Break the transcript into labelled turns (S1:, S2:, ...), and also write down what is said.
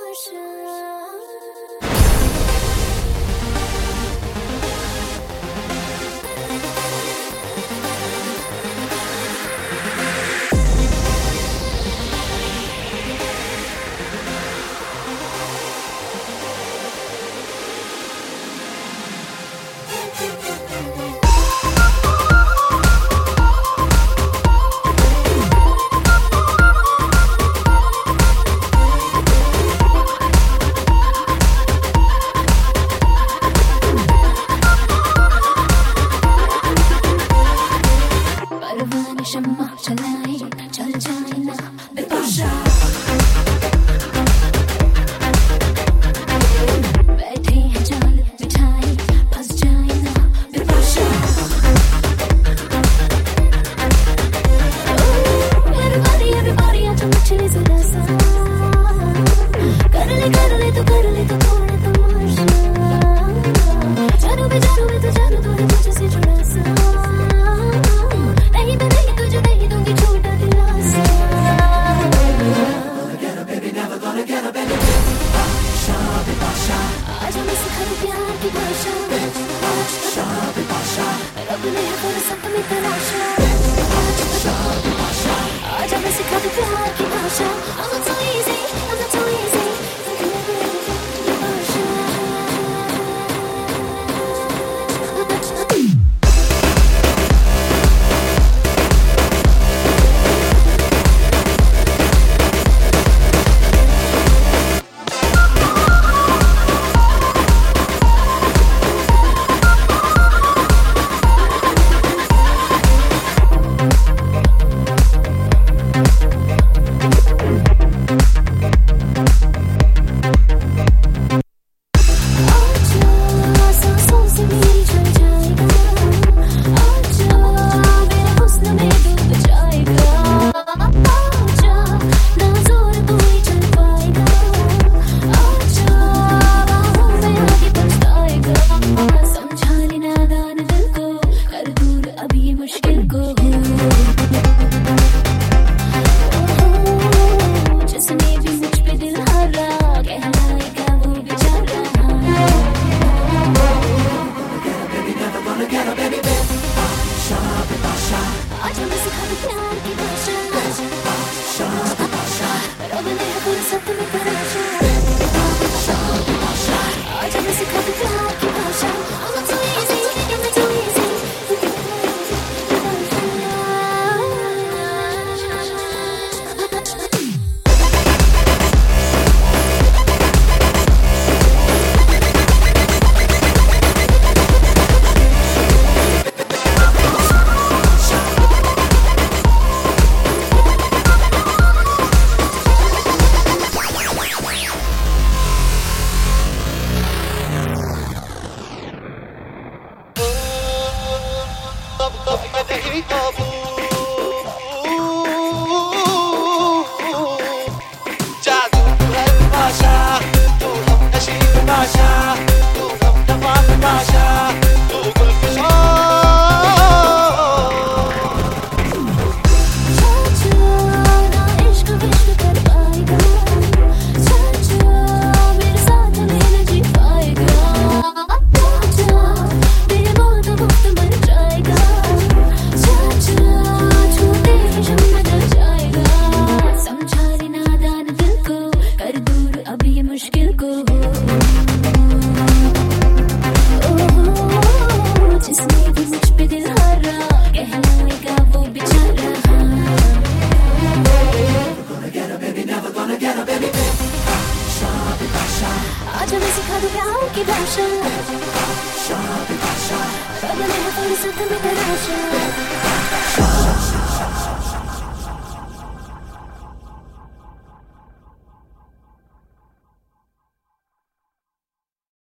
S1: शम्मा चलाए चल जाए ना बेपाशा बैठे हैं जाल बिछाए फंस जाए ना बेपाशा everybody आज मचले जरा सा कर ले तो थोड़ा तमाशा जानू भी तो जानू थोड़ा मुझे से जुड़ा सा आजा मैं सिखा दूं प्यार की भाषा रब ने फुर्सत में तराशा आजा मैं सिखा दूं प्यार की भाषा I'm not so easy आजा मैं सिखा दूं प्यार की भाषा रब ने फुर्सत में तराशा आजा मैं सिखा दूं प्यार की भाषा I'm not so easy जादू है भाषा तू नशीब भाषा तू तमाम भाषा तू गुलफिशा ना इश्क विश्व कर पाएगा मेरे साथ नहीं जी पाएगा मेरे मौत मुक्त मर जाएगा छूते ही शम्मा डर जाएगा समझा ले नादान दिल को कर दूर अब ये मुश्किल को जिसने भी मुझ पे दिल हारा कहलाएगा वो बेचारा आजा मैं सिखा दूं प्यार की भाषा रब ने फुर्सत में तराशा